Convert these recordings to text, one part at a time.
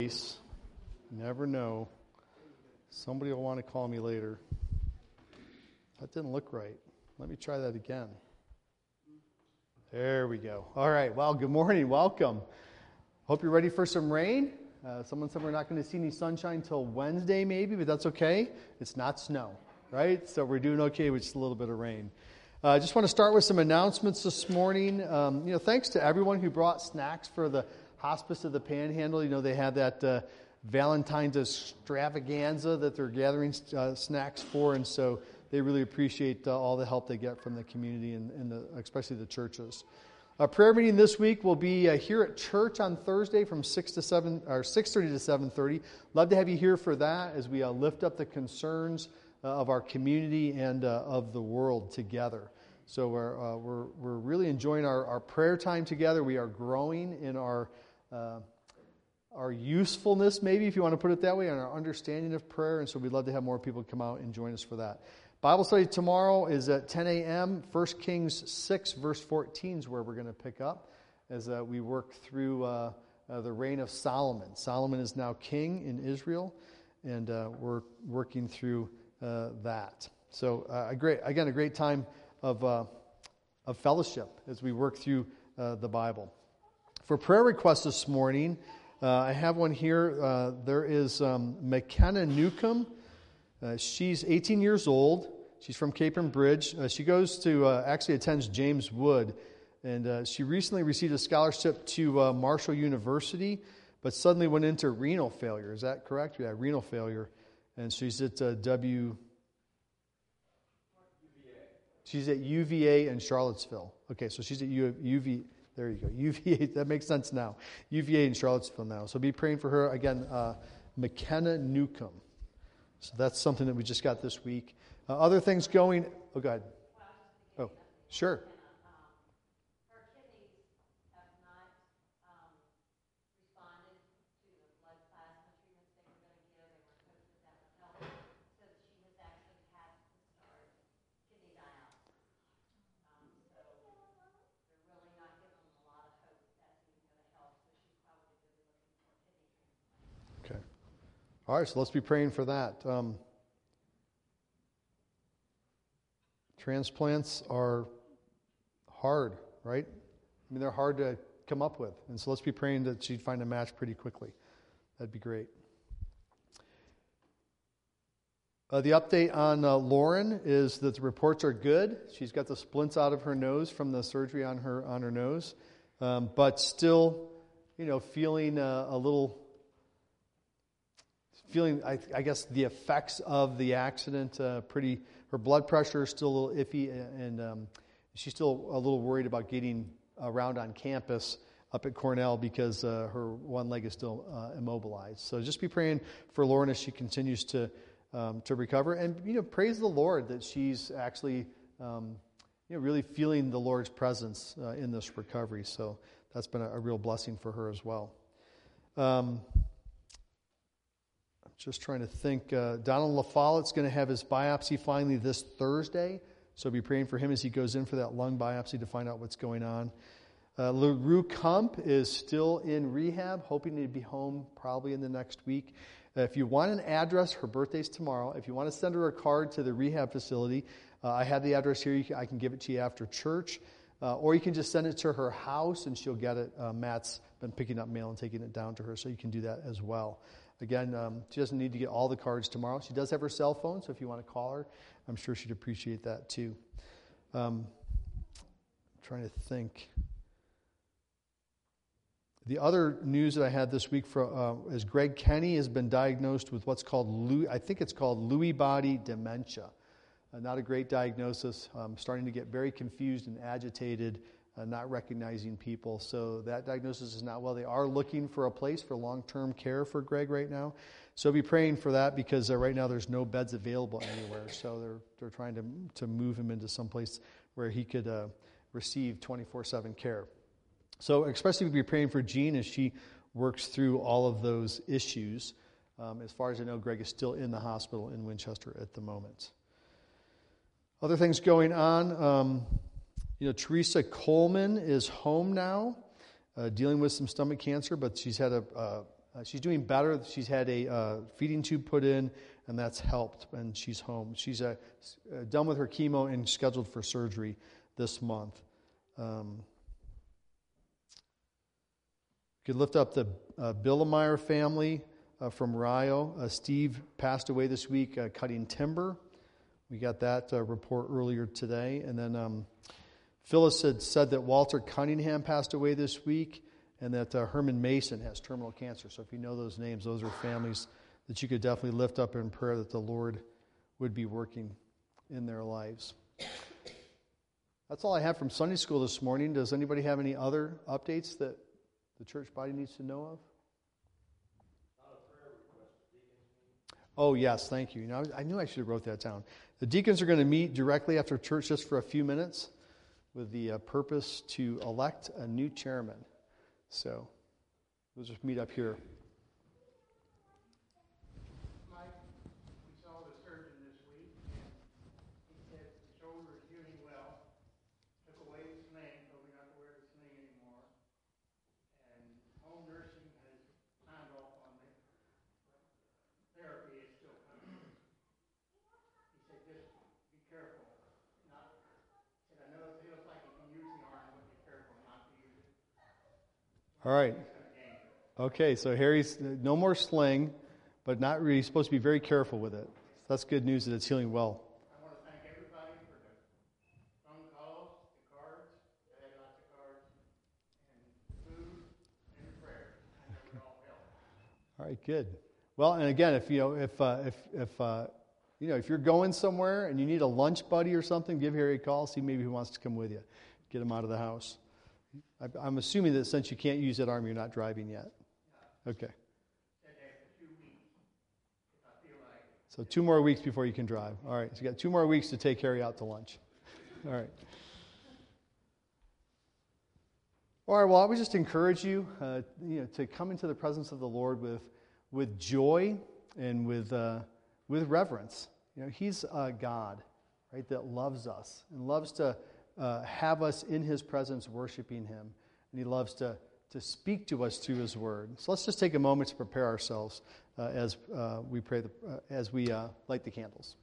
You never know. Somebody will want to call me later. That didn't look right. Let me try that again. There we go. All right. Well, good morning. Welcome. Hope you're ready for some rain. Someone said we're not going to see any sunshine until Wednesday maybe, but that's okay. It's not snow, right? So we're doing okay with just a little bit of rain. I just want to start with some announcements this morning. Thanks to everyone who brought snacks for the Hospice of the Panhandle. They have that Valentine's extravaganza that they're gathering snacks for, and so they really appreciate all the help they get from the community and especially the churches. A prayer meeting this week will be here at church on Thursday from 6:30 to 7:30. Love to have you here for that as we lift up the concerns of our community and of the world together. So we're really enjoying our prayer time together. We are growing in our usefulness, maybe if you want to put it that way, and our understanding of prayer. And so we'd love to have more people come out and join us for that. Bible study tomorrow is at 10 a.m. 1 Kings 6, verse 14 is where we're going to pick up as we work through the reign of Solomon. Solomon is now king in Israel, and we're working through that. So a great time of fellowship as we work through the Bible. For prayer requests this morning, I have one here. There is McKenna Newcomb. She's 18 years old. She's from Capron Bridge. She goes to, actually attends James Wood, and she recently received a scholarship to Marshall University, but suddenly went into renal failure. Is that correct? Yeah, renal failure. And she's at She's at UVA in Charlottesville. Okay, so she's at UVA. There you go. UVA, that makes sense now. UVA in Charlottesville now. So be praying for her. Again, McKenna Newcomb. So that's something that we just got this week. Other things going. Oh, go ahead. Oh, sure. Her kidneys have not responded to the blood plasma treatments they were going to give. They were supposed to that would help. So she has actually had to start kidney dialysis. So they're really not giving them a lot of hope that's even going to help. So she's probably going to be looking for kidney transplant. Okay. All right, so let's be praying for that. Transplants are hard, right? I mean, they're hard to come up with. And so let's be praying that she'd find a match pretty quickly. That'd be great. The update on Lauren is that the reports are good. She's got the splints out of her nose from the surgery on her nose, but still, feeling I guess, the effects of the accident. Her blood pressure is still a little iffy, and she's still a little worried about getting around on campus up at Cornell because her one leg is still immobilized. So just be praying for Lauren as she continues to recover, and praise the Lord that she's actually really feeling the Lord's presence in this recovery. So that's been a real blessing for her as well. Just trying to think. Donald LaFollette's going to have his biopsy finally this Thursday, so be praying for him as he goes in for that lung biopsy to find out what's going on. LaRue Kump is still in rehab, hoping to be home probably in the next week. If you want an address, her birthday's tomorrow. If you want to send her a card to the rehab facility, I have the address here. I can give it to you after church. Or you can just send it to her house, and she'll get it. Matt's been picking up mail and taking it down to her, so you can do that as well. Again, she doesn't need to get all the cards tomorrow. She does have her cell phone, so if you want to call her, I'm sure she'd appreciate that too. Trying to think. The other news that I had this week is Greg Kenny has been diagnosed with what's called Lewy body dementia. Not a great diagnosis. Starting to get very confused and agitated, not recognizing people. So that diagnosis is not well. They are looking for a place for long-term care for Greg right now. So be praying for that because right now there's no beds available anywhere. So they're trying to move him into some place where he could receive 24/7 care. So especially be praying for Jean as she works through all of those issues. As far as I know, Greg is still in the hospital in Winchester at the moment. Other things going on. Teresa Coleman is home now, dealing with some stomach cancer, but she's had she's doing better. She's had a feeding tube put in, and that's helped, and she's home. She's done with her chemo and scheduled for surgery this month. Could lift up the Billemeyer family from Rio. Steve passed away this week cutting timber. We got that report earlier today. And then Phyllis had said that Walter Cunningham passed away this week, and that Herman Mason has terminal cancer. So if you know those names, those are families that you could definitely lift up in prayer that the Lord would be working in their lives. That's all I have from Sunday school this morning. Does anybody have any other updates that the church body needs to know of? Oh, yes, thank you. I knew I should have wrote that down. The deacons are going to meet directly after church just for a few minutes with the purpose to elect a new chairman. So we'll just meet up here. Mike, we saw the surgeon this week, and he said the shoulder is healing well. Took away the sling, so we don't have to wear the sling anymore. And home nursing has signed off on it. Therapy is still coming. He said, just be careful. He said, I know it feels like you can use the arm, but be careful not to use it. All right. Okay, so Harry's no more sling, but not really. He's supposed to be very careful with it. That's good news that it's healing well. I want to thank everybody for the phone calls, the cards. I had lots of cards, and food, and prayers. I know it all helped. All right, good. Well, and again, if you're going somewhere and you need a lunch buddy or something, give Harry a call. See maybe he wants to come with you. Get him out of the house. I'm assuming that since you can't use that arm, you're not driving yet. Okay. So 2 more weeks before you can drive. All right. So you got 2 more weeks to take Harry out to lunch. All right. All right. Well, I would just encourage you, to come into the presence of the Lord with joy and with reverence. He's a God, right, that loves us and loves to have us in His presence worshiping Him. And He loves to speak to us through His Word. So let's just take a moment to prepare ourselves as we pray, as we light the candles.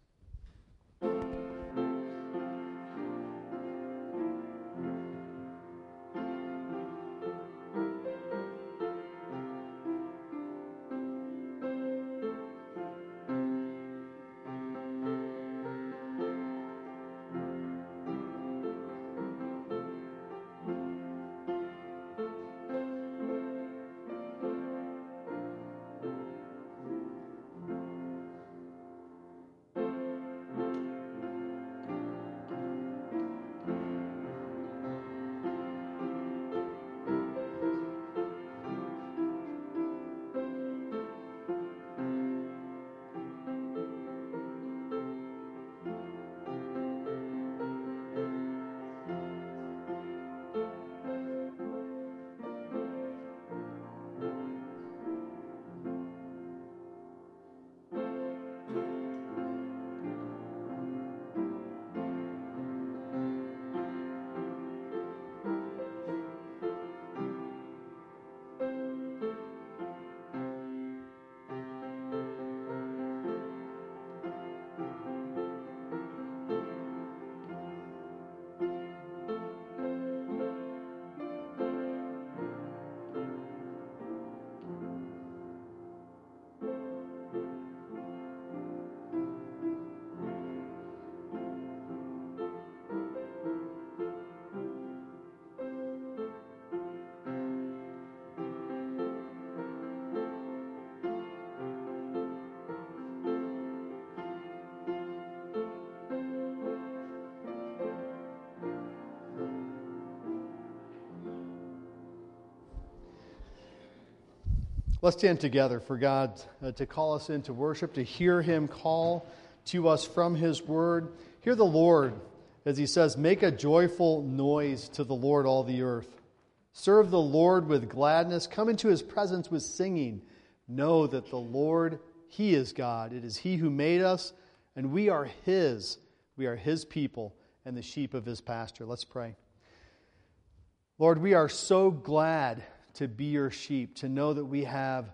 Let's stand together for God to call us into worship, to hear Him call to us from His Word. Hear the Lord as He says, make a joyful noise to the Lord, all the earth. Serve the Lord with gladness. Come into His presence with singing. Know that the Lord, He is God. It is He who made us, and we are His. We are His people and the sheep of His pasture. Let's pray. Lord, we are so glad to be your sheep, to know that we have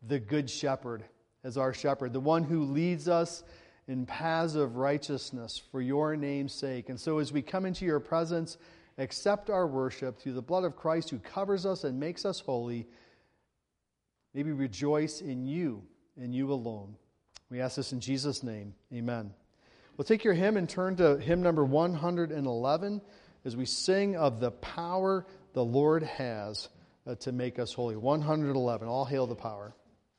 the Good Shepherd as our shepherd, the one who leads us in paths of righteousness for your name's sake. And so as we come into your presence, accept our worship through the blood of Christ who covers us and makes us holy. May we rejoice in you and you alone. We ask this in Jesus' name. Amen. We'll take your hymn and turn to hymn number 111 as we sing of the power the Lord has to make us holy. 111. All hail the power.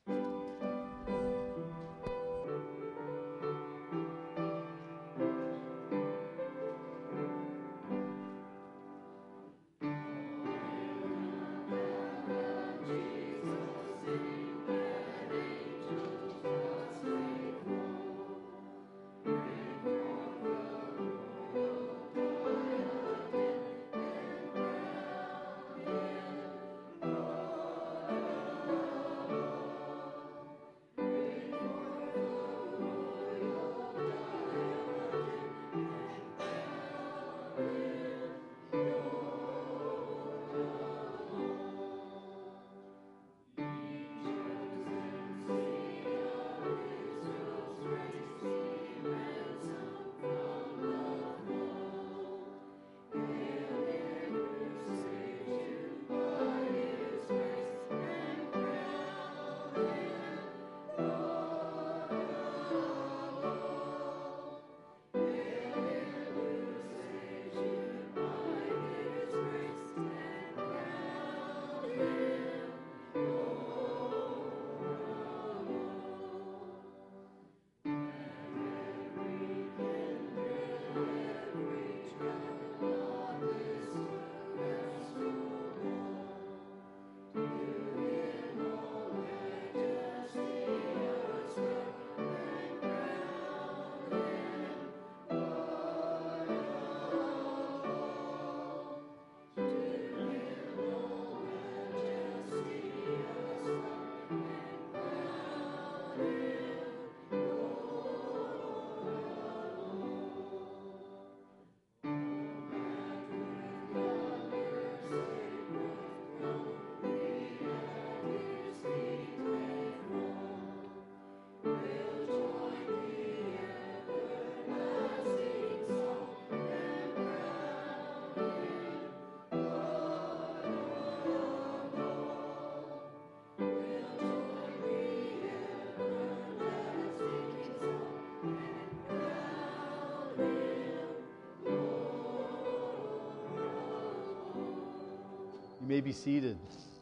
You may be seated.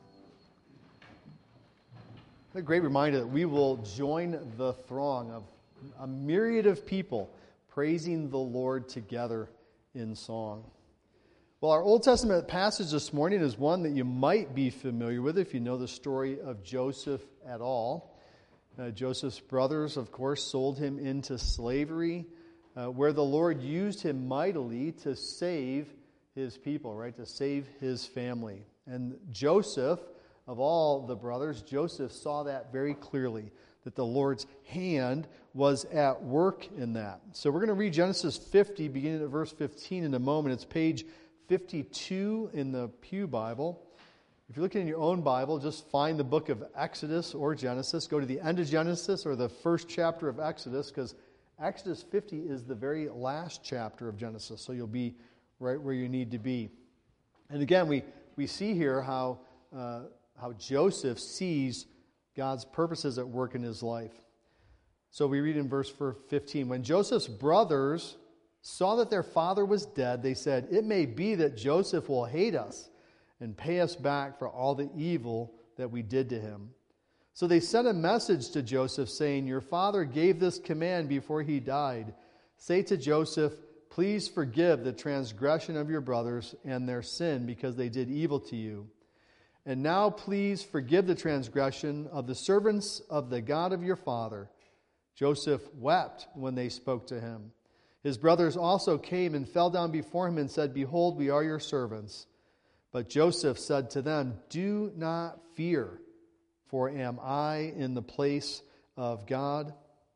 A great reminder that we will join the throng of a myriad of people praising the Lord together in song. Well, our Old Testament passage this morning is one that you might be familiar with if you know the story of Joseph at all. Joseph's brothers, of course, sold him into slavery, where the Lord used him mightily to save his people, right? To save his family. And Joseph, of all the brothers, Joseph saw that very clearly, that the Lord's hand was at work in that. So we're going to read Genesis 50, beginning at verse 15 in a moment. It's page 52 in the Pew Bible. If you're looking in your own Bible, just find the book of Exodus or Genesis. Go to the end of Genesis or the first chapter of Exodus, because Exodus 50 is the very last chapter of Genesis, so you'll be right where you need to be. And again, we see here how Joseph sees God's purposes at work in his life. So we read in verse 15, when Joseph's brothers saw that their father was dead, they said, "It may be that Joseph will hate us and pay us back for all the evil that we did to him." So they sent a message to Joseph saying, "Your father gave this command before he died. Say to Joseph, please forgive the transgression of your brothers and their sin because they did evil to you. And now please forgive the transgression of the servants of the God of your father." Joseph wept when they spoke to him. His brothers also came and fell down before him and said, "Behold, we are your servants." But Joseph said to them, "Do not fear, for am I in the place of God?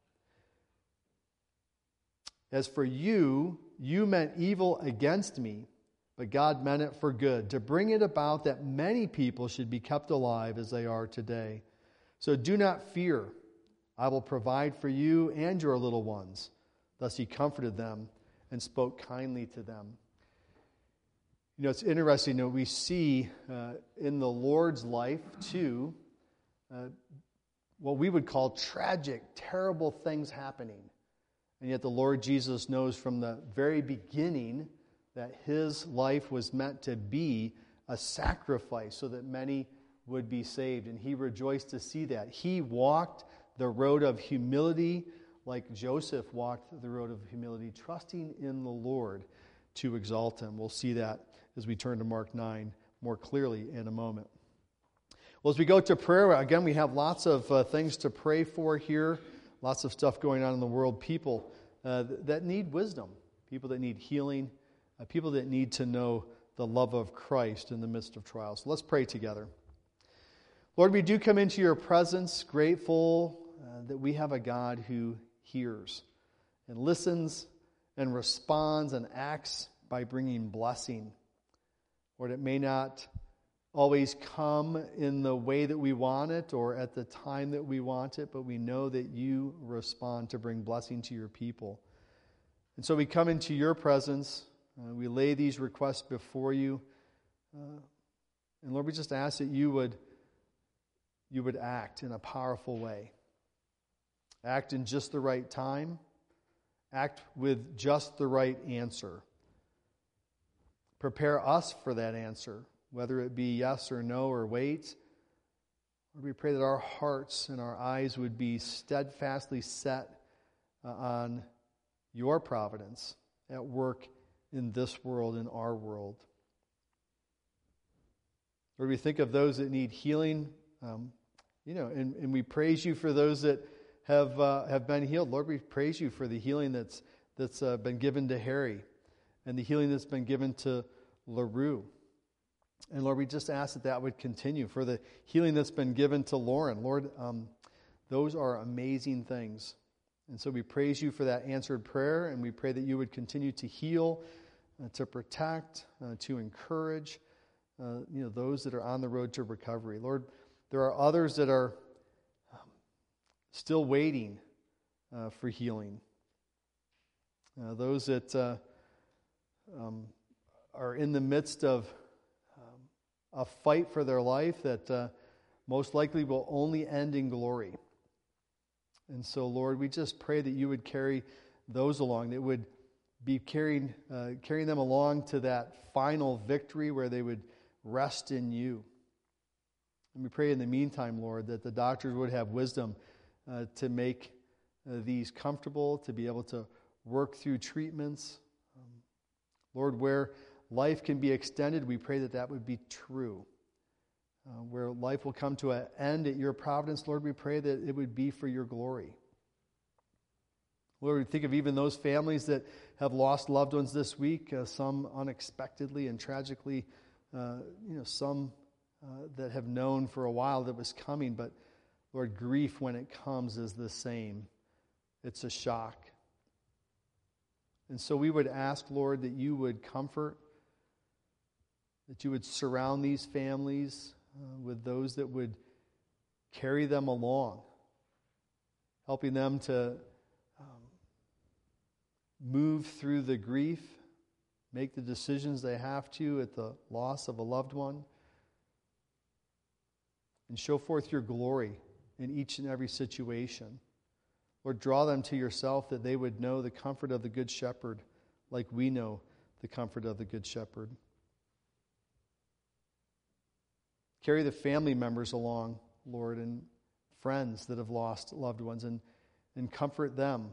As for you, you meant evil against me, but God meant it for good, to bring it about that many people should be kept alive as they are today. So do not fear. I will provide for you and your little ones. Thus he comforted them and spoke kindly to them. You know, it's interesting that we see in the Lord's life, too, what we would call tragic, terrible things happening. And yet the Lord Jesus knows from the very beginning that his life was meant to be a sacrifice so that many would be saved. And he rejoiced to see that. He walked the road of humility like Joseph walked the road of humility, trusting in the Lord to exalt him. We'll see that as we turn to Mark 9 more clearly in a moment. Well, as we go to prayer, again, we have lots of things to pray for here, lots of stuff going on in the world, people that need wisdom, people that need healing, people that need to know the love of Christ in the midst of trials. So let's pray together. Lord, we do come into your presence grateful that we have a God who hears and listens and responds and acts by bringing blessing. Lord, it may not always come in the way that we want it or at the time that we want it, but we know that you respond to bring blessing to your people. And so we come into your presence. We lay these requests before you. And Lord, we just ask that you would act in a powerful way. Act in just the right time. Act with just the right answer. Prepare us for that answer, whether it be yes or no or wait. Lord, we pray that our hearts and our eyes would be steadfastly set on your providence at work in this world, in our world. Lord, we think of those that need healing, and we praise you for those that have been healed. Lord, we praise you for the healing that's been given to Harry and the healing that's been given to LaRue. And Lord, we just ask that would continue for the healing that's been given to Lauren. Lord, those are amazing things. And so we praise you for that answered prayer, and we pray that you would continue to heal, to protect, to encourage, those that are on the road to recovery. Lord, there are others that are still waiting for healing. Those that are in the midst of a fight for their life that most likely will only end in glory. And so, Lord, we just pray that you would carry those along, that would be carrying them along to that final victory where they would rest in you. And we pray in the meantime, Lord, that the doctors would have wisdom to make these comfortable, to be able to work through treatments. Lord, where life can be extended, we pray that would be true. Where life will come to an end at your providence, Lord, we pray that it would be for your glory. Lord, we think of even those families that have lost loved ones this week, some unexpectedly and tragically, some that have known for a while that was coming, but Lord, grief when it comes is the same. It's a shock. And so we would ask, Lord, that you would comfort, that you would surround these families with those that would carry them along, helping them to move through the grief, make the decisions they have to at the loss of a loved one, and show forth your glory in each and every situation. Lord, draw them to yourself that they would know the comfort of the Good Shepherd like we know the comfort of the Good Shepherd. Carry the family members along, Lord, and friends that have lost loved ones, and comfort them.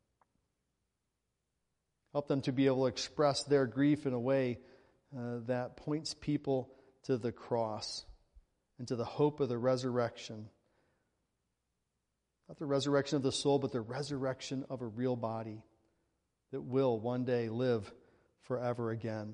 Help them to be able to express their grief in a way that points people to the cross and to the hope of the resurrection. Not the resurrection of the soul, but the resurrection of a real body that will one day live forever again.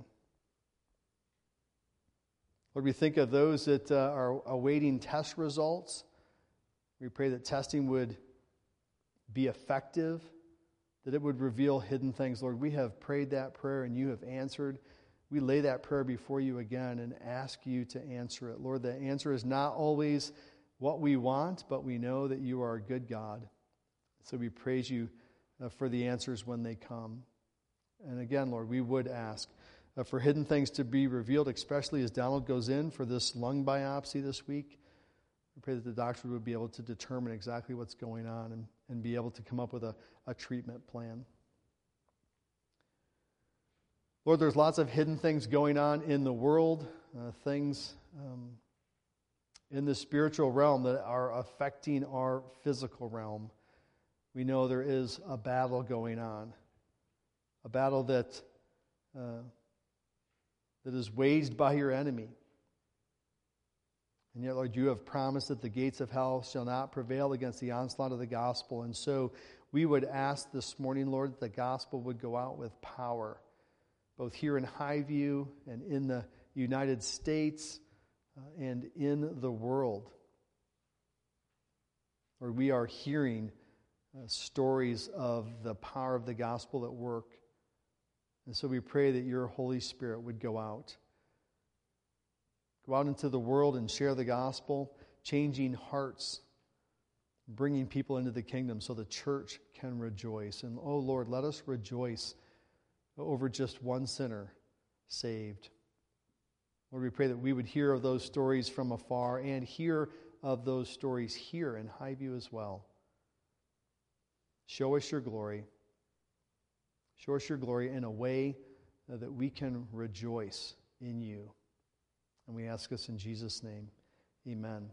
Lord, we think of those that are awaiting test results. We pray that testing would be effective, that it would reveal hidden things. Lord, we have prayed that prayer and you have answered. We lay that prayer before you again and ask you to answer it. Lord, the answer is not always what we want, but we know that you are a good God. So we praise you for the answers when they come. And again, Lord, we would ask for hidden things to be revealed, especially as Donald goes in for this lung biopsy this week. We pray that the doctor would be able to determine exactly what's going on and be able to come up with a treatment plan. Lord, there's lots of hidden things going on in the world, things in the spiritual realm that are affecting our physical realm. We know there is a battle going on, a battle that is waged by your enemy. And yet, Lord, you have promised that the gates of hell shall not prevail against the onslaught of the gospel. And so we would ask this morning, Lord, that the gospel would go out with power, both here in Highview and in the United States and in the world. Lord, we are hearing stories of the power of the gospel at work. And so we pray that your Holy Spirit would go out. Go out into the world and share the gospel, changing hearts, bringing people into the kingdom so the church can rejoice. And, oh Lord, let us rejoice over just one sinner saved. Lord, we pray that we would hear of those stories from afar and hear of those stories here in Highview as well. Show us your glory. Show us your glory in a way that we can rejoice in you. And we ask us in Jesus' name. Amen.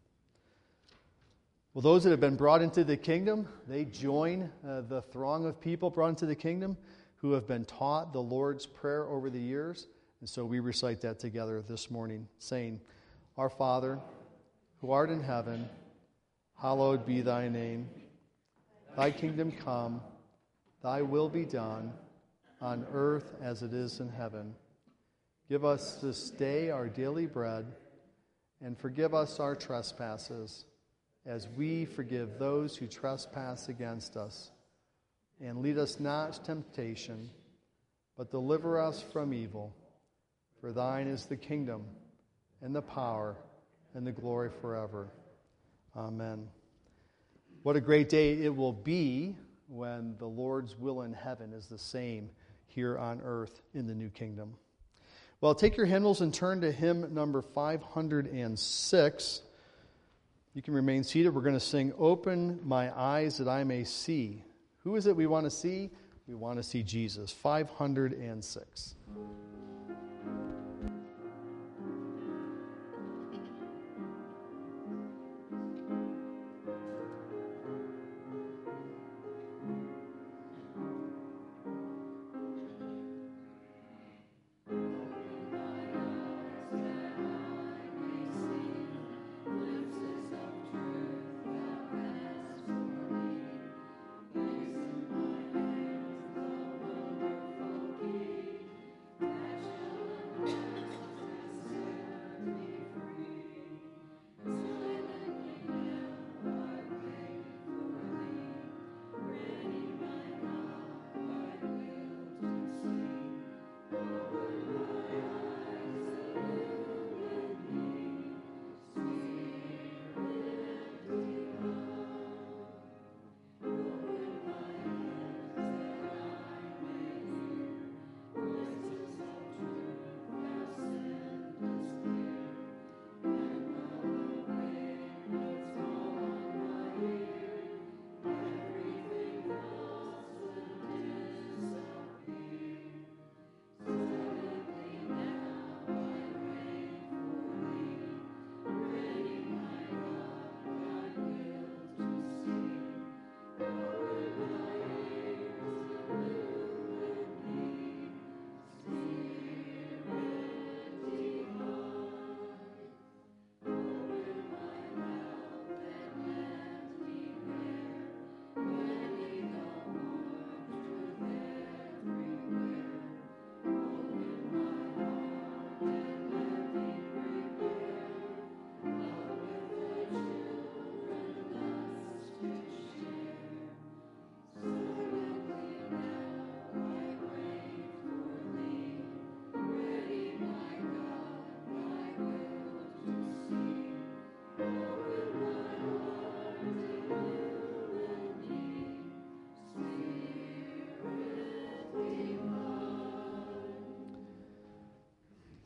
Well, those that have been brought into the kingdom, they join the throng of people brought into the kingdom who have been taught the Lord's Prayer over the years. And so we recite that together this morning, saying, Our Father, who art in heaven, hallowed be thy name. Thy kingdom come, thy will be done, on earth as it is in heaven. Give us this day our daily bread, and forgive us our trespasses, as we forgive those who trespass against us. And lead us not to temptation, but deliver us from evil. For thine is the kingdom, and the power, and the glory forever. Amen. What a great day it will be when the Lord's will in heaven is the same here on earth in the new kingdom. Well, take your hymnals and turn to hymn number 506. You can remain seated. We're going to sing, Open My Eyes That I May See. Who is it we want to see? We want to see Jesus. 506. Thy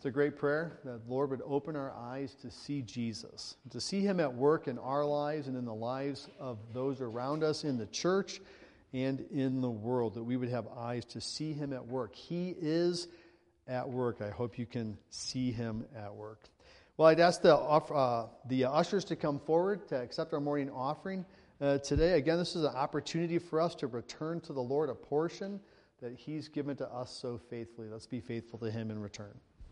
It's a great prayer that the Lord would open our eyes to see Jesus, to see him at work in our lives and in the lives of those around us in the church and in the world, that we would have eyes to see him at work. He is at work. I hope you can see him at work. Well, I'd ask the ushers to come forward to accept our morning offering today. Again, this is an opportunity for us to return to the Lord a portion that he's given to us so faithfully. Let's be faithful to him in return.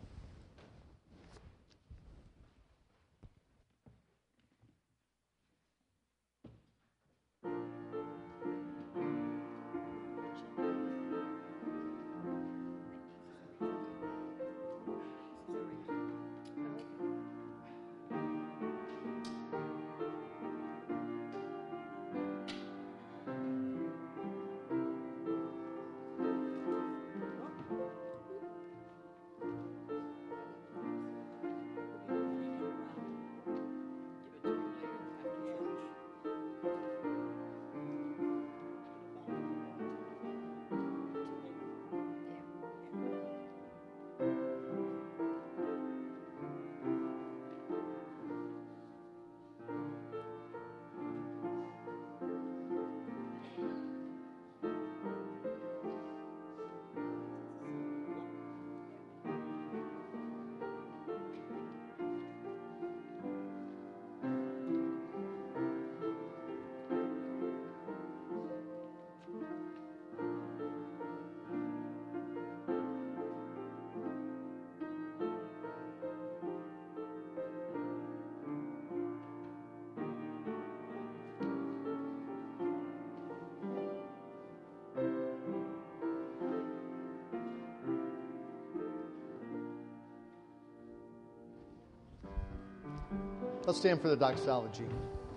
Let's stand for the doxology.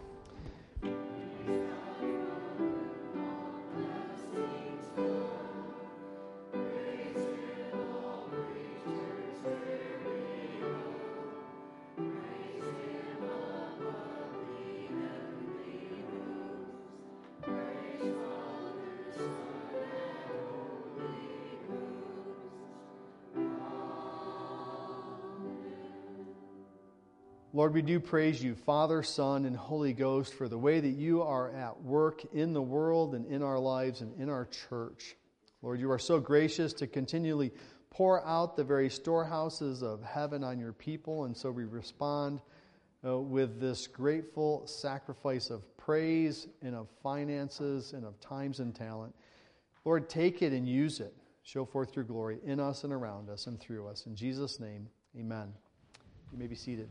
Lord, we do praise you, Father, Son, and Holy Ghost, for the way that you are at work in the world and in our lives and in our church. Lord, you are so gracious to continually pour out the very storehouses of heaven on your people, and so we respond with this grateful sacrifice of praise and of finances and of times and talent. Lord, take it and use it. Show forth your glory in us and around us and through us. In Jesus' name, amen. You may be seated.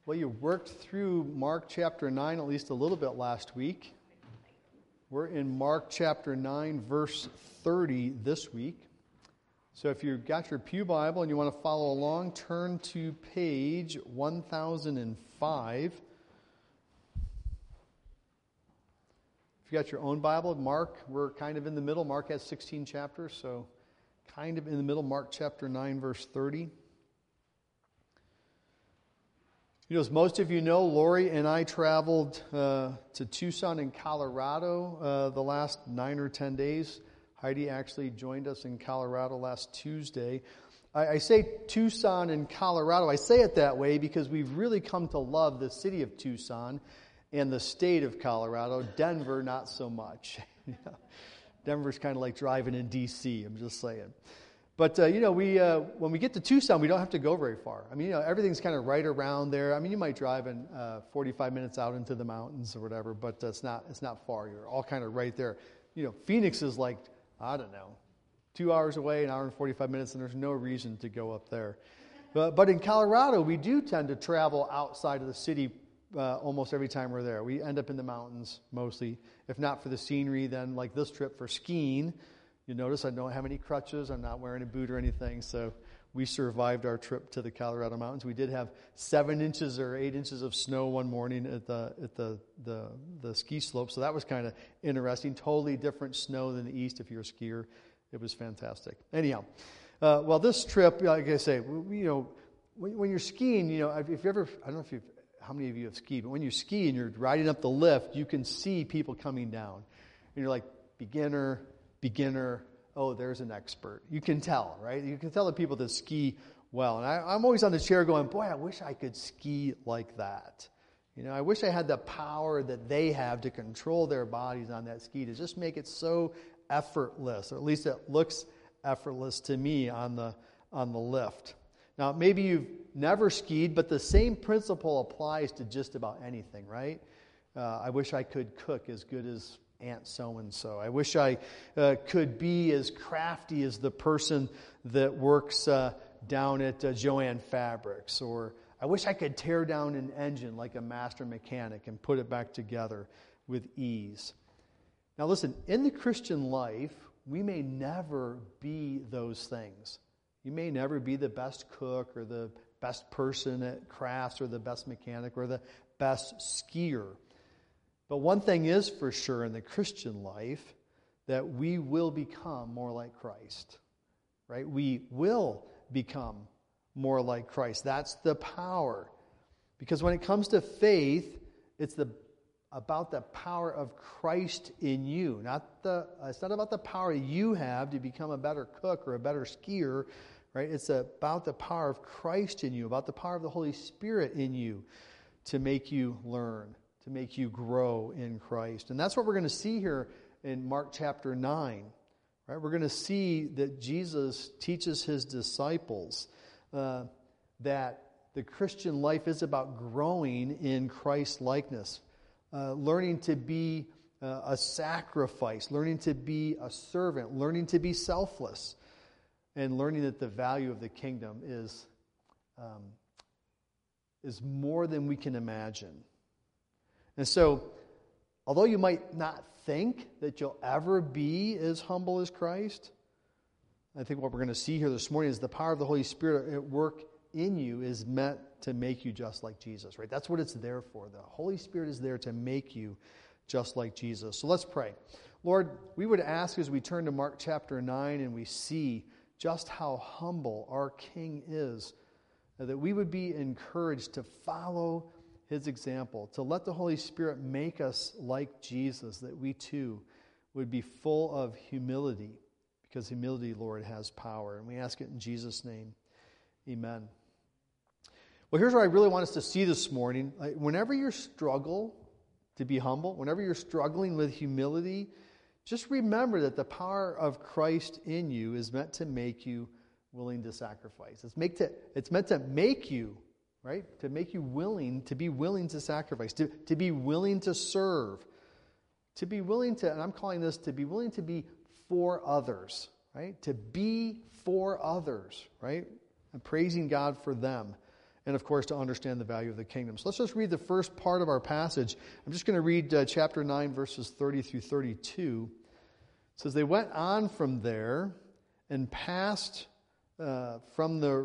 Well, you worked through Mark chapter 9 at least a little bit last week. We're in Mark chapter 9, verse 30 this week. So if you've got your pew Bible and you want to follow along, turn to page 1005. If you got your own Bible, Mark, we're kind of in the middle. Mark has 16 chapters, so kind of in the middle. Mark chapter 9, verse 30. You know, as most of you know, Lori and I traveled to Tucson in Colorado the last 9 or 10 days. Heidi actually joined us in Colorado last Tuesday. I say Tucson in Colorado. I say it that way because we've really come to love the city of Tucson and the state of Colorado. Denver, not so much. Denver's kind of like driving in D.C., I'm just saying. But, when we get to Tucson, we don't have to go very far. I mean, everything's kind of right around there. I mean, you might drive in 45 minutes out into the mountains or whatever, but it's not far. You're all kind of right there. You know, Phoenix is like, I don't know, 2 hours away, an hour and 45 minutes, and there's no reason to go up there. But in Colorado, we do tend to travel outside of the city almost every time we're there. We end up in the mountains mostly. If not for the scenery, then like this trip for skiing. You notice I don't have any crutches. I'm not wearing a boot or anything. So we survived our trip to the Colorado mountains. We did have 7 inches or 8 inches of snow one morning at the ski slope. So that was kind of interesting. Totally different snow than the east if you're a skier. It was fantastic. Anyhow, well, this trip, like I say, when you're skiing, if you ever, I don't know how many of you have skied, but when you ski and you're riding up the lift, you can see people coming down. And you're like, beginner, oh, there's an expert. You can tell, right? You can tell the people that ski well. And I'm always on the chair going, boy, I wish I could ski like that. I wish I had the power that they have to control their bodies on that ski to just make it so effortless, or at least it looks effortless to me on the lift. Now, maybe you've never skied, but the same principle applies to just about anything, right? I wish I could cook as good as Aunt so-and-so. I wish I could be as crafty as the person that works down at Joann Fabrics. Or I wish I could tear down an engine like a master mechanic and put it back together with ease. Now listen, in the Christian life, we may never be those things. You may never be the best cook or the best person at crafts or the best mechanic or the best skier. But one thing is for sure in the Christian life, that we will become more like Christ, right? We will become more like Christ. That's the power. Because when it comes to faith, it's about the power of Christ in you. It's not about the power you have to become a better cook or a better skier, right? It's about the power of Christ in you, about the power of the Holy Spirit in you to make you learn, to make you grow in Christ. And that's what we're going to see here in Mark chapter 9. Right? We're going to see that Jesus teaches his disciples that the Christian life is about growing in Christ likeness, learning to be a sacrifice, learning to be a servant, learning to be selfless, and learning that the value of the kingdom is more than we can imagine. And so, although you might not think that you'll ever be as humble as Christ, I think what we're going to see here this morning is the power of the Holy Spirit at work in you is meant to make you just like Jesus, right? That's what it's there for. The Holy Spirit is there to make you just like Jesus. So let's pray. Lord, we would ask as we turn to Mark chapter 9 and we see just how humble our King is, that we would be encouraged to follow his example, to let the Holy Spirit make us like Jesus, that we too would be full of humility, because humility, Lord, has power. And we ask it in Jesus' name. Amen. Well, here's what I really want us to see this morning. Whenever you struggle to be humble, whenever you're struggling with humility, just remember that the power of Christ in you is meant to make you willing to sacrifice. It's meant to make you, right? To make you willing, to be willing to sacrifice, to be willing to serve, to be willing to, and I'm calling this to be willing to be for others, right? To be for others, right? I'm praising God for them and of course to understand the value of the kingdom. So let's just read the first part of our passage. I'm just going to read chapter 9, verses 30 through 32. It says, they went on from there and passed from the...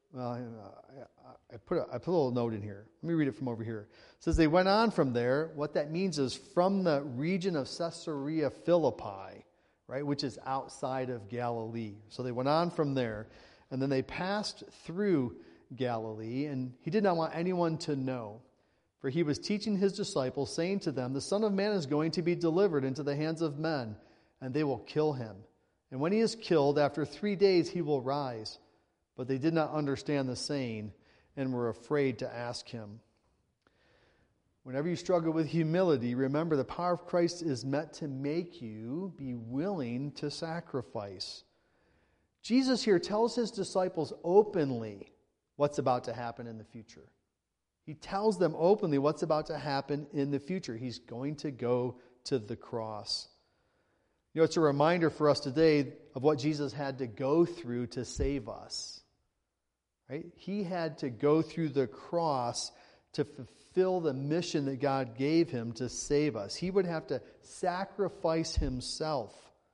I put a little note in here. Let me read it from over here. It says, they went on from there. What that means is from the region of Caesarea Philippi, right, which is outside of Galilee. So they went on from there, and then they passed through Galilee, and he did not want anyone to know. For he was teaching his disciples, saying to them, the Son of Man is going to be delivered into the hands of men, and they will kill him. And when he is killed, after 3 days he will rise. But they did not understand the saying, and were afraid to ask him. Whenever you struggle with humility, remember the power of Christ is meant to make you be willing to sacrifice. Jesus here tells his disciples openly what's about to happen in the future. He tells them openly what's about to happen in the future. He's going to go to the cross. You know, it's a reminder for us today of what Jesus had to go through to save us. Right? He had to go through the cross to fulfill the mission that God gave him to save us. He would have to sacrifice himself.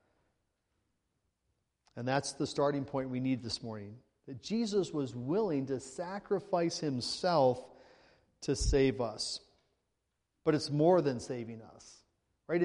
And that's the starting point we need this morning. That Jesus was willing to sacrifice himself to save us. But it's more than saving us. Right?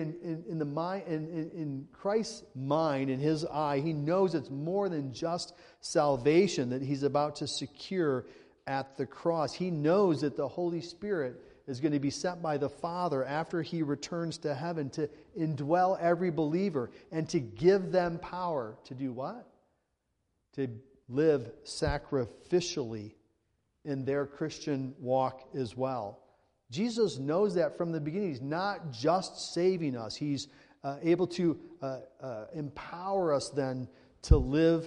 In Christ's mind, in his eye, he knows it's more than just salvation that he's about to secure at the cross. He knows that the Holy Spirit is going to be sent by the Father after he returns to heaven to indwell every believer and to give them power to do what? To live sacrificially in their Christian walk as well. Jesus knows that from the beginning. He's not just saving us. He's able to empower us then to live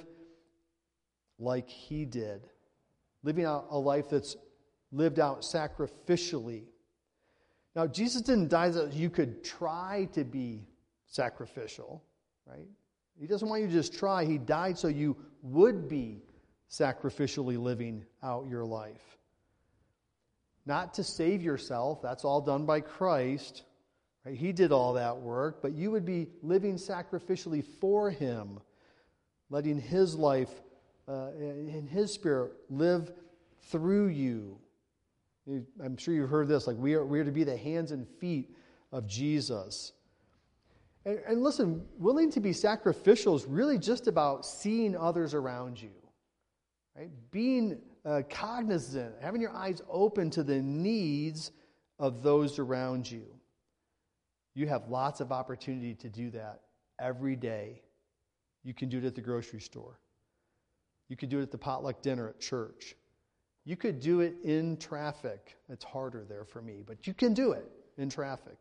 like he did. Living out a life that's lived out sacrificially. Now, Jesus didn't die so that you could try to be sacrificial, right? He doesn't want you to just try. He died so you would be sacrificially living out your life. Not to save yourself. That's all done by Christ. Right? He did all that work. But you would be living sacrificially for him. Letting his life and his Spirit live through you. I'm sure you've heard this. Like we are to be the hands and feet of Jesus. And listen, willing to be sacrificial is really just about seeing others around you. Right? Being cognizant, having your eyes open to the needs of those around you. You have lots of opportunity to do that every day. You can do it at the grocery store. You could do it at the potluck dinner at church. You could do it in traffic. It's harder there for me, but you can do it in traffic.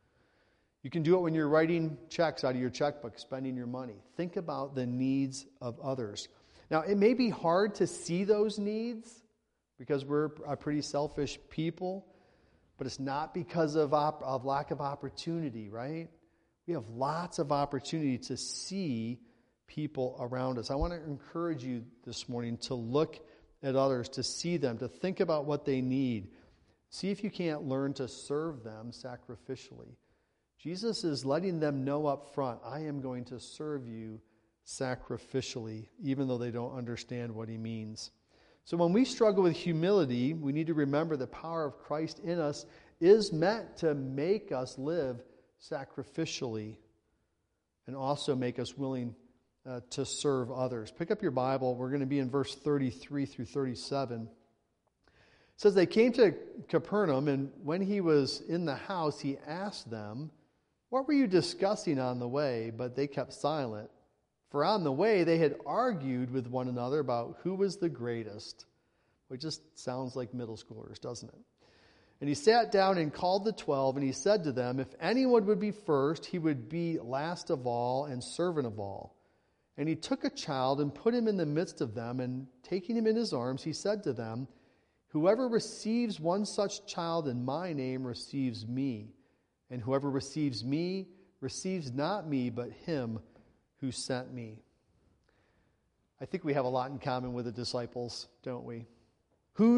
You can do it when you're writing checks out of your checkbook, spending your money. Think about the needs of others. Now, it may be hard to see those needs because we're a pretty selfish people, but it's not because of lack of opportunity, right? We have lots of opportunity to see people around us. I want to encourage you this morning to look at others, to see them, to think about what they need. See if you can't learn to serve them sacrificially. Jesus is letting them know up front, I am going to serve you sacrificially, even though they don't understand what he means. So when we struggle with humility, we need to remember the power of Christ in us is meant to make us live sacrificially and also make us willing to serve others. Pick up your Bible. We're going to be in verse 33 through 37. It says, they came to Capernaum, and when he was in the house, he asked them, what were you discussing on the way? But they kept silent. For on the way they had argued with one another about who was the greatest. Which just sounds like middle schoolers, doesn't it? And he sat down and called the 12, and he said to them, if anyone would be first, he would be last of all and servant of all. And he took a child and put him in the midst of them, and taking him in his arms, he said to them, whoever receives one such child in my name receives me. And whoever receives me receives not me, but him who sent me. I think we have a lot in common with the disciples, don't we? Who's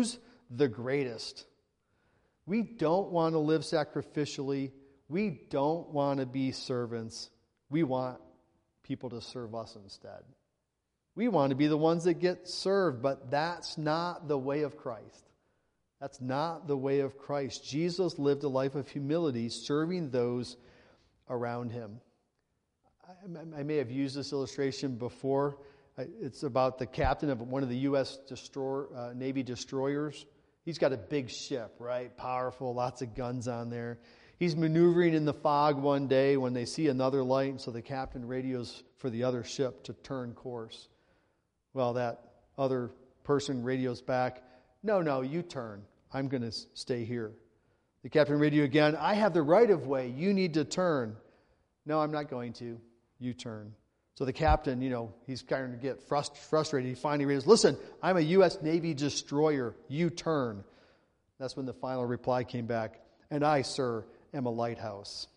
the greatest. We don't want to live sacrificially. We don't want to be servants. We want people to serve us instead. We want to be the ones that get served, but that's not the way of Christ. That's not the way of Christ. Jesus lived a life of humility, serving those around him. I may have used this illustration before. It's about the captain of one of the U.S. Navy destroyers. He's got a big ship, right? Powerful, lots of guns on there. He's maneuvering in the fog one day when they see another light, and so the captain radios for the other ship to turn course. Well, that other person radios back, no, you turn. I'm going to stay here. The captain radio again, I have the right of way. You need to turn. No, I'm not going to. You turn. So the captain, he's starting to get frustrated. He finally radios, listen, I'm a U.S. Navy destroyer. You turn. That's when the final reply came back. And I, sir, am a lighthouse.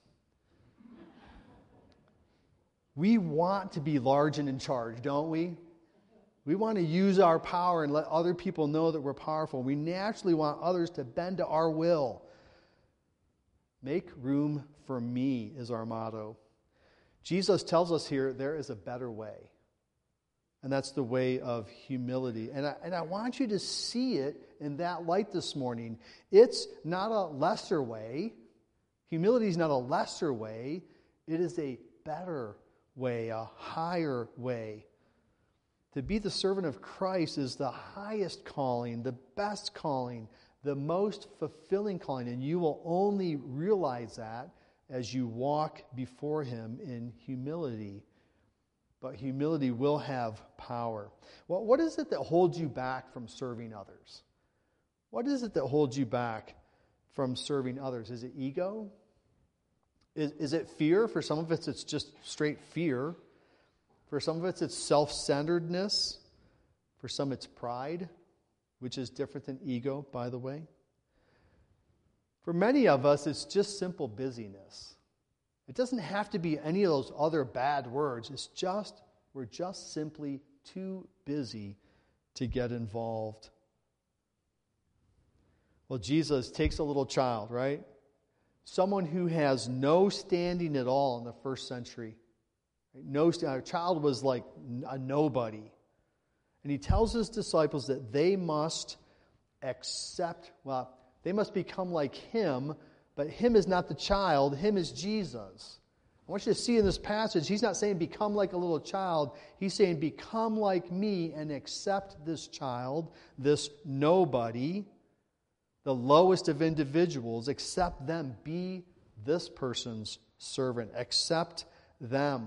We want to be large and in charge, don't we? We want to use our power and let other people know that we're powerful. We naturally want others to bend to our will. Make room for me is our motto. Jesus tells us here there is a better way. And that's the way of humility. And I want you to see it in that light this morning. It's not a lesser way. Humility is not a lesser way. It is a better way, a higher way. To be the servant of Christ is the highest calling, the best calling, the most fulfilling calling. And you will only realize that as you walk before him in humility. But humility will have power. Well, what is it that holds you back from serving others? What is it that holds you back from serving others? Is it ego? Is it fear? For some of us, it's just straight fear. For some of us, it's self-centeredness. For some, it's pride, which is different than ego, by the way. For many of us, it's just simple busyness. It doesn't have to be any of those other bad words. We're just simply too busy to get involved. Well, Jesus takes a little child, right? Someone who has no standing at all in the first century. A child was like a nobody. And he tells his disciples that they must they must become like him, but him is not the child, him is Jesus. I want you to see in this passage, he's not saying become like a little child. He's saying become like me and accept this child, this nobody, the lowest of individuals. Accept them. Be this person's servant. Accept them.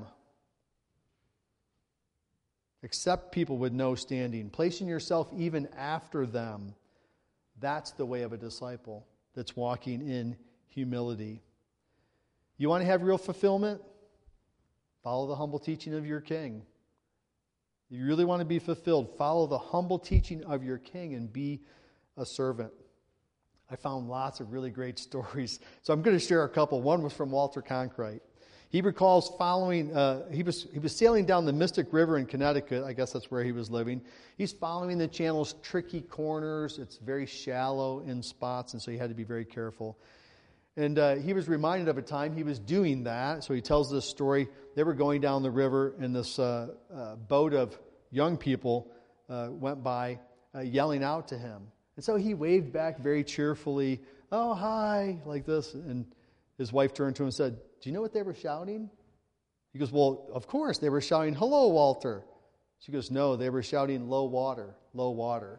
Accept people with no standing. Placing yourself even after them. That's the way of a disciple that's walking in humility. You want to have real fulfillment? Follow the humble teaching of your King. If you really want to be fulfilled, follow the humble teaching of your King and be a servant. I found lots of really great stories. So I'm going to share a couple. One was from Walter Cronkite. He recalls he was sailing down the Mystic River in Connecticut. I guess that's where he was living. He's following the channel's tricky corners. It's very shallow in spots, and so he had to be very careful. And he was reminded of a time he was doing that. So he tells this story. They were going down the river, and this boat of young people went by yelling out to him. And so he waved back very cheerfully, "Oh, hi," like this. And his wife turned to him and said, "Do you know what they were shouting?" He goes, "Well, of course, they were shouting, 'Hello, Walter.'" She goes, "No, they were shouting, 'Low water, low water.'"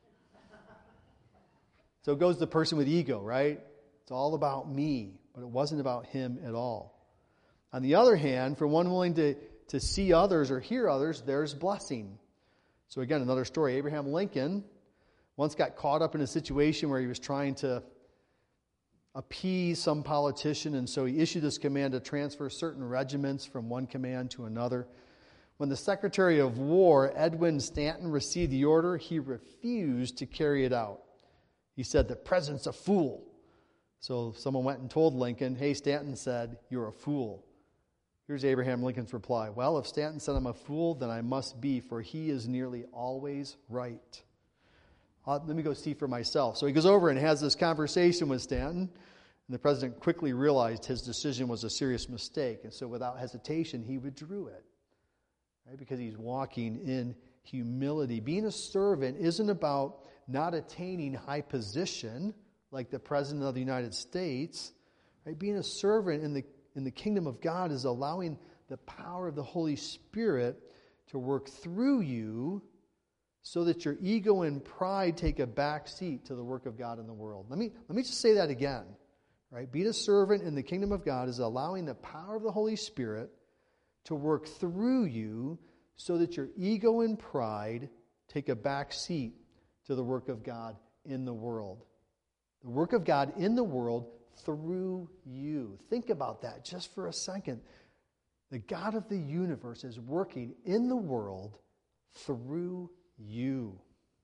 So it goes the person with ego, right? It's all about me, but it wasn't about him at all. On the other hand, for one willing to see others or hear others, there's blessing. So again, another story. Abraham Lincoln once got caught up in a situation where he was trying to appease some politician, and so he issued this command to transfer certain regiments from one command to another. When the Secretary of War, Edwin Stanton, received the order, he refused to carry it out. He said, "The President's a fool." So someone went and told Lincoln, "Hey, Stanton said, you're a fool." Here's Abraham Lincoln's reply. "Well, if Stanton said I'm a fool, then I must be, for he is nearly always right." Let me go see for myself. So he goes over and has this conversation with Stanton, and the president quickly realized his decision was a serious mistake, and so without hesitation, he withdrew it, right? Because he's walking in humility. Being a servant isn't about not attaining high position like the President of the United States. Right? Being a servant in the kingdom of God is allowing the power of the Holy Spirit to work through you so that your ego and pride take a back seat to the work of God in the world. Let me just say that again. Right? Being a servant in the kingdom of God is allowing the power of the Holy Spirit to work through you so that your ego and pride take a back seat to the work of God in the world. The work of God in the world through you. Think about that just for a second. The God of the universe is working in the world through you.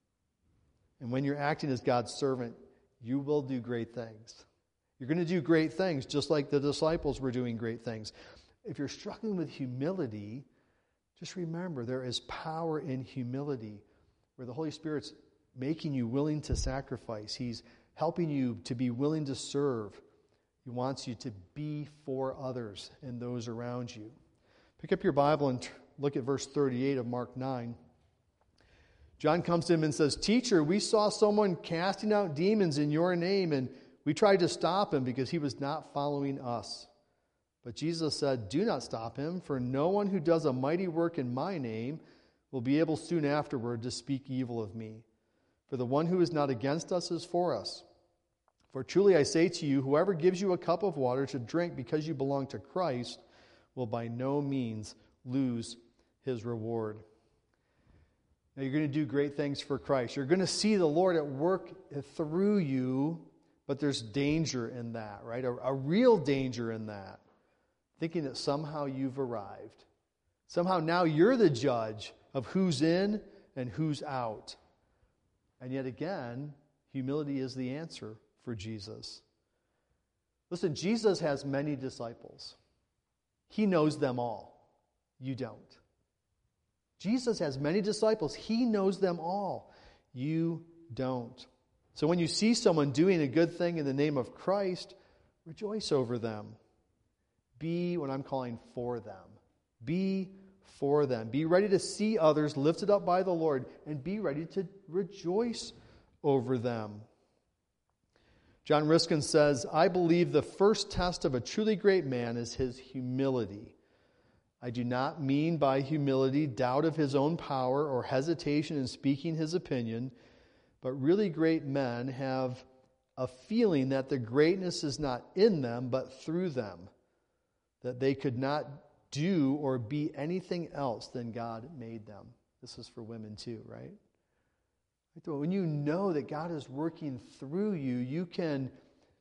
And when you're acting as God's servant, you will do great things. You're going to do great things just like the disciples were doing great things. If you're struggling with humility, just remember there is power in humility where the Holy Spirit's making you willing to sacrifice. He's helping you to be willing to serve. He wants you to be for others and those around you. Pick up your Bible and look at verse 38 of Mark 9. John comes to him and says, "Teacher, we saw someone casting out demons in your name, and we tried to stop him because he was not following us." But Jesus said, "Do not stop him, for no one who does a mighty work in my name will be able soon afterward to speak evil of me. For the one who is not against us is for us. For truly I say to you, whoever gives you a cup of water to drink because you belong to Christ will by no means lose his reward." Now you're going to do great things for Christ. You're going to see the Lord at work through you, but there's danger in that, right? A real danger in that. Thinking that somehow you've arrived. Somehow now you're the judge of who's in and who's out. And yet again, humility is the answer for Jesus. Listen, Jesus has many disciples. He knows them all. You don't. Jesus has many disciples. He knows them all. You don't. So when you see someone doing a good thing in the name of Christ, rejoice over them. Be what I'm calling for them. Be for them. Be ready to see others lifted up by the Lord and be ready to rejoice over them. John Riskin says, "I believe the first test of a truly great man is his humility. I do not mean by humility doubt of his own power or hesitation in speaking his opinion, but really great men have a feeling that the greatness is not in them but through them, that they could not do or be anything else than God made them." This is for women too, right? When you know that God is working through you, you can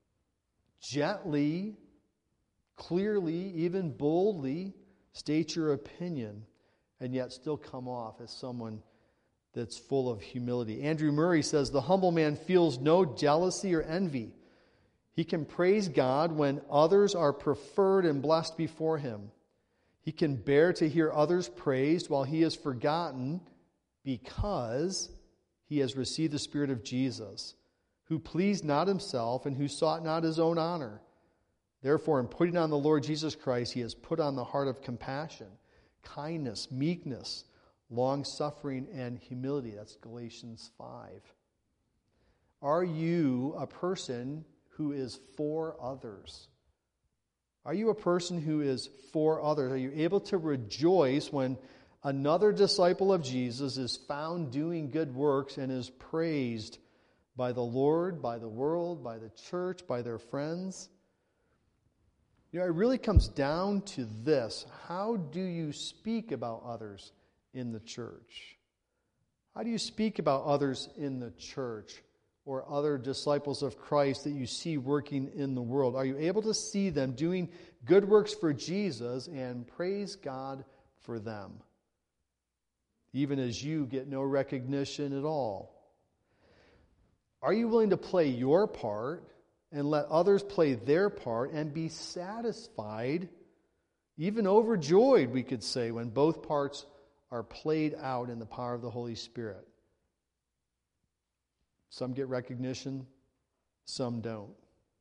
gently, clearly, even boldly state your opinion and yet still come off as someone that's full of humility. Andrew Murray says, "The humble man feels no jealousy or envy. He can praise God when others are preferred and blessed before him. He can bear to hear others praised while he is forgotten because he has received the Spirit of Jesus, who pleased not himself and who sought not his own honor. Therefore, in putting on the Lord Jesus Christ, he has put on the heart of compassion, kindness, meekness, long-suffering, and humility." That's Galatians 5. Are you a person who is for others? Are you a person who is for others? Are you able to rejoice when another disciple of Jesus is found doing good works and is praised by the Lord, by the world, by the church, by their friends? You know, it really comes down to this. How do you speak about others in the church? How do you speak about others in the church or other disciples of Christ that you see working in the world? Are you able to see them doing good works for Jesus and praise God for them, even as you get no recognition at all? Are you willing to play your part and let others play their part and be satisfied, even overjoyed, we could say, when both parts are played out in the power of the Holy Spirit? Some get recognition, some don't.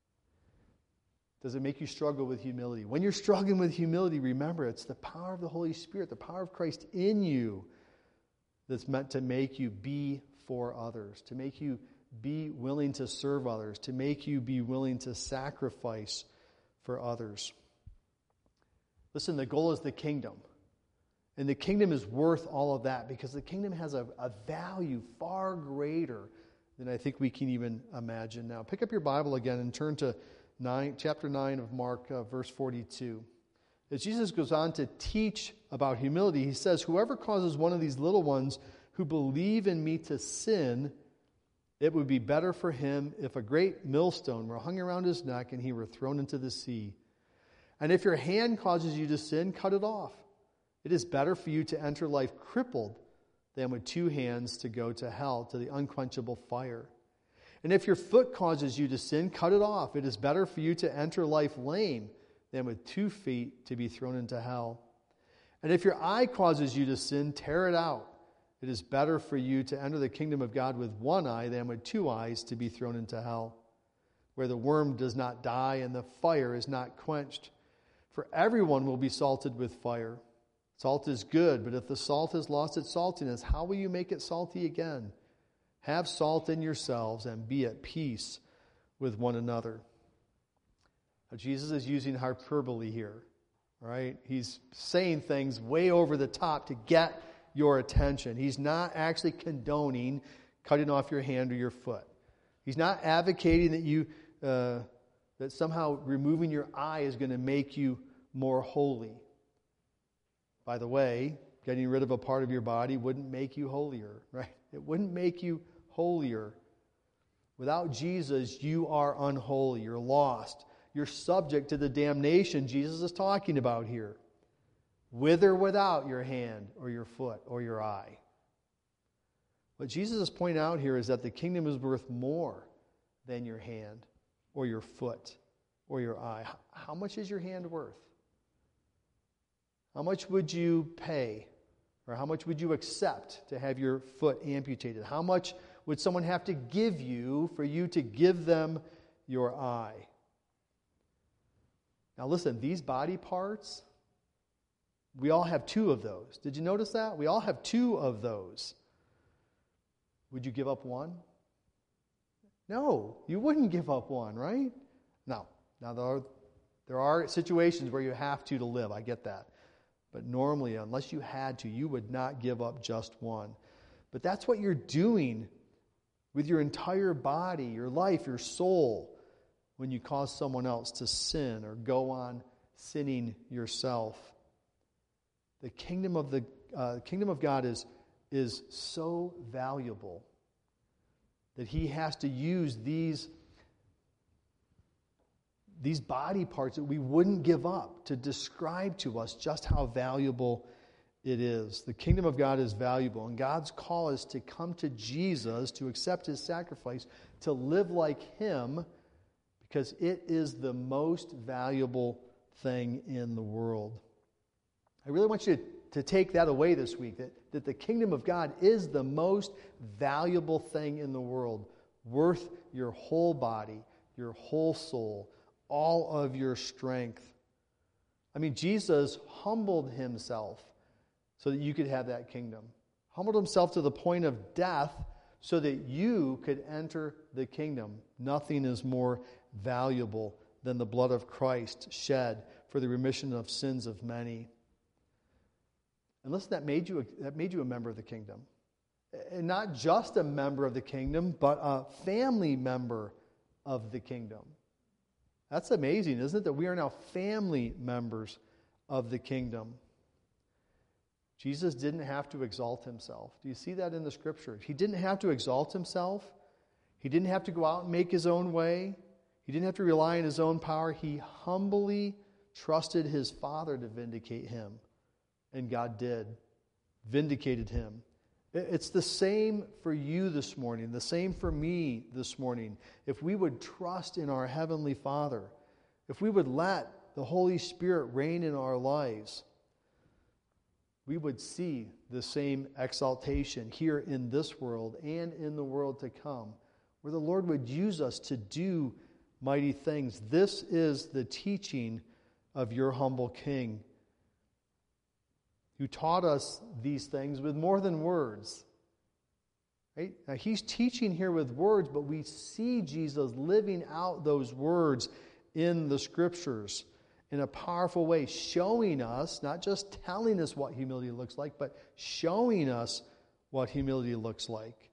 Does it make you struggle with humility? When you're struggling with humility, remember it's the power of the Holy Spirit, the power of Christ in you that's meant to make you be for others, to make you be willing to serve others, to make you be willing to sacrifice for others. Listen, the goal is the kingdom. And the kingdom is worth all of that because the kingdom has a value far greater than I think we can even imagine now. Pick up your Bible again and turn to chapter 9 of Mark, verse 42. As Jesus goes on to teach about humility, he says, "Whoever causes one of these little ones who believe in me to sin, it would be better for him if a great millstone were hung around his neck and he were thrown into the sea. And if your hand causes you to sin, cut it off. It is better for you to enter life crippled than with two hands to go to hell, to the unquenchable fire. And if your foot causes you to sin, cut it off. It is better for you to enter life lame than with 2 feet to be thrown into hell. And if your eye causes you to sin, tear it out. It is better for you to enter the kingdom of God with 1 eye than with 2 eyes to be thrown into hell, where the worm does not die and the fire is not quenched. For everyone will be salted with fire. Salt is good, but if the salt has lost its saltiness, how will you make it salty again? Have salt in yourselves and be at peace with one another." Now, Jesus is using hyperbole here, right? He's saying things way over the top to get your attention. He's not actually condoning cutting off your hand or your foot. He's not advocating that somehow removing your eye is going to make you more holy. By the way, getting rid of a part of your body wouldn't make you holier, right? It wouldn't make you holier. Without Jesus, you are unholy. You're lost. You're subject to the damnation Jesus is talking about here. With or without your hand or your foot or your eye. What Jesus is pointing out here is that the kingdom is worth more than your hand or your foot or your eye. How much is your hand worth? How much would you pay, or how much would you accept to have your foot amputated? How much would someone have to give you for you to give them your eye? Now listen, these body parts, we all have 2 of those. Did you notice that? We all have 2 of those. Would you give up one? No, you wouldn't give up one, right? No. Now there are situations where you have to live. I get that. But normally, unless you had to, you would not give up just one. But that's what you're doing with your entire body, your life, your soul, when you cause someone else to sin or go on sinning yourself. The kingdom of God is so valuable that He has to use these body parts that we wouldn't give up to describe to us just how valuable it is. The kingdom of God is valuable, and God's call is to come to Jesus, to accept His sacrifice, to live like Him, because it is the most valuable thing in the world. I really want you to take that away this week, that the kingdom of God is the most valuable thing in the world, worth your whole body, your whole soul, all of your strength. I mean, Jesus humbled Himself so that you could have that kingdom. Humbled Himself to the point of death so that you could enter the kingdom. Nothing is more valuable than the blood of Christ shed for the remission of sins of many. And listen, that made you a member of the kingdom. And not just a member of the kingdom, but a family member of the kingdom. That's amazing, isn't it? That we are now family members of the kingdom. Jesus didn't have to exalt Himself. Do you see that in the Scripture? He didn't have to exalt Himself. He didn't have to go out and make His own way. He didn't have to rely on His own power. He humbly trusted His Father to vindicate Him. And God did. Vindicated Him. It's the same for you this morning, the same for me this morning. If we would trust in our Heavenly Father, if we would let the Holy Spirit reign in our lives, we would see the same exaltation here in this world and in the world to come where the Lord would use us to do mighty things. This is the teaching of your humble King, who taught us these things with more than words. Right? Now, he's teaching here with words, but we see Jesus living out those words in the Scriptures in a powerful way, showing us, not just telling us what humility looks like, but showing us what humility looks like.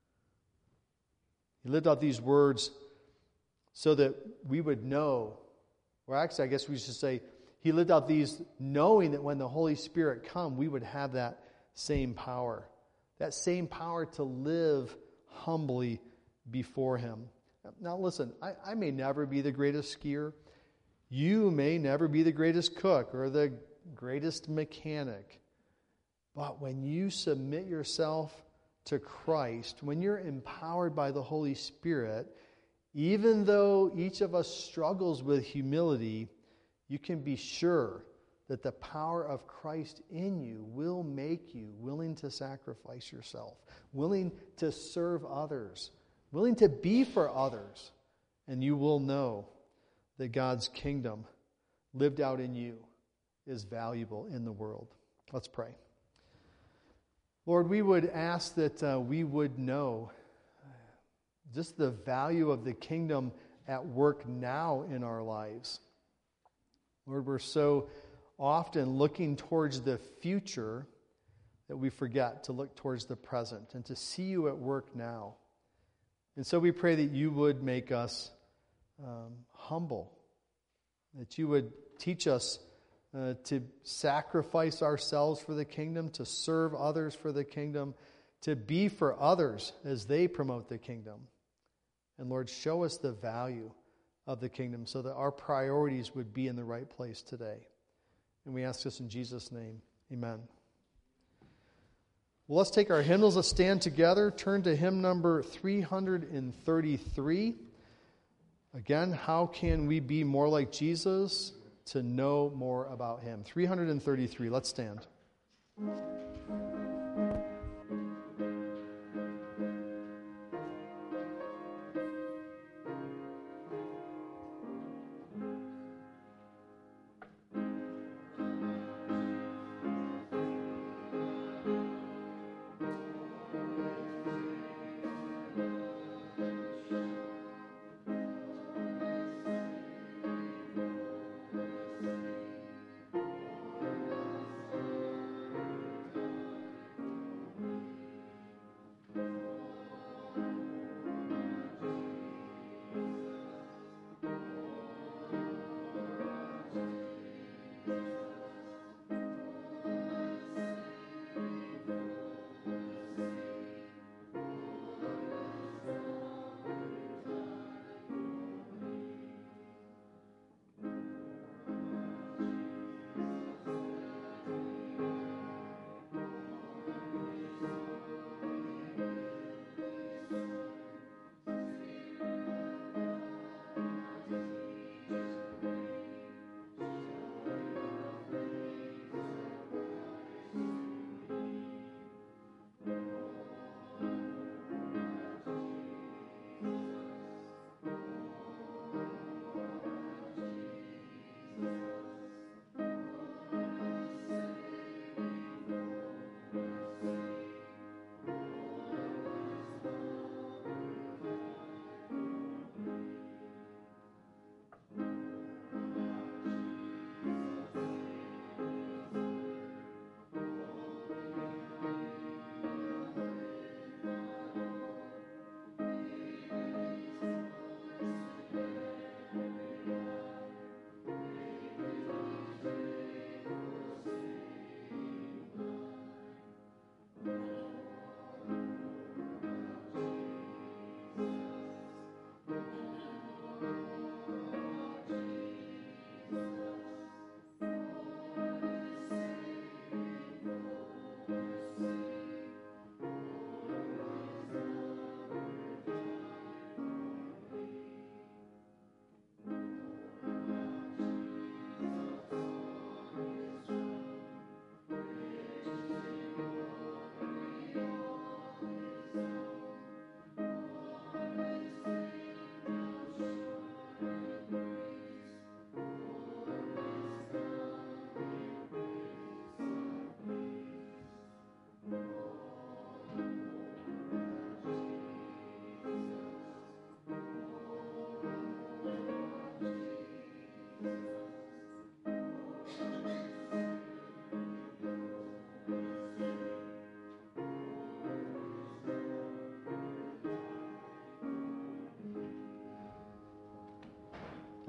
He lived out these words so that we would know, or actually, I guess we should say, he lived out these knowing that when the Holy Spirit come, we would have that same power. That same power to live humbly before him. Now listen, I may never be the greatest skier. You may never be the greatest cook or the greatest mechanic. But when you submit yourself to Christ, when you're empowered by the Holy Spirit, even though each of us struggles with humility, you can be sure that the power of Christ in you will make you willing to sacrifice yourself, willing to serve others, willing to be for others. And you will know that God's kingdom lived out in you is valuable in the world. Let's pray. Lord, we would ask that we would know just the value of the kingdom at work now in our lives. Lord, we're so often looking towards the future that we forget to look towards the present and to see you at work now. And so we pray that you would make us humble, that you would teach us to sacrifice ourselves for the kingdom, to serve others for the kingdom, to be for others as they promote the kingdom. And Lord, show us the value of the kingdom so that our priorities would be in the right place today. And we ask this in Jesus' name. Amen. Well, let's take our hymnals. Let's stand together. Turn to hymn number 333. Again, how can we be more like Jesus? To know more about him. 333. Let's stand.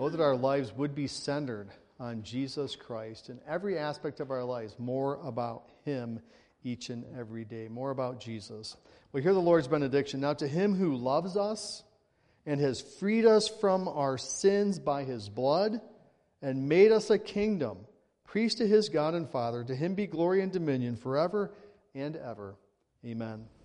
that our lives would be centered on Jesus Christ in every aspect of our lives, more about Him each and every day, more about Jesus. We hear the Lord's benediction. Now to Him who loves us and has freed us from our sins by His blood and made us a kingdom, priest to His God and Father, to Him be glory and dominion forever and ever. Amen.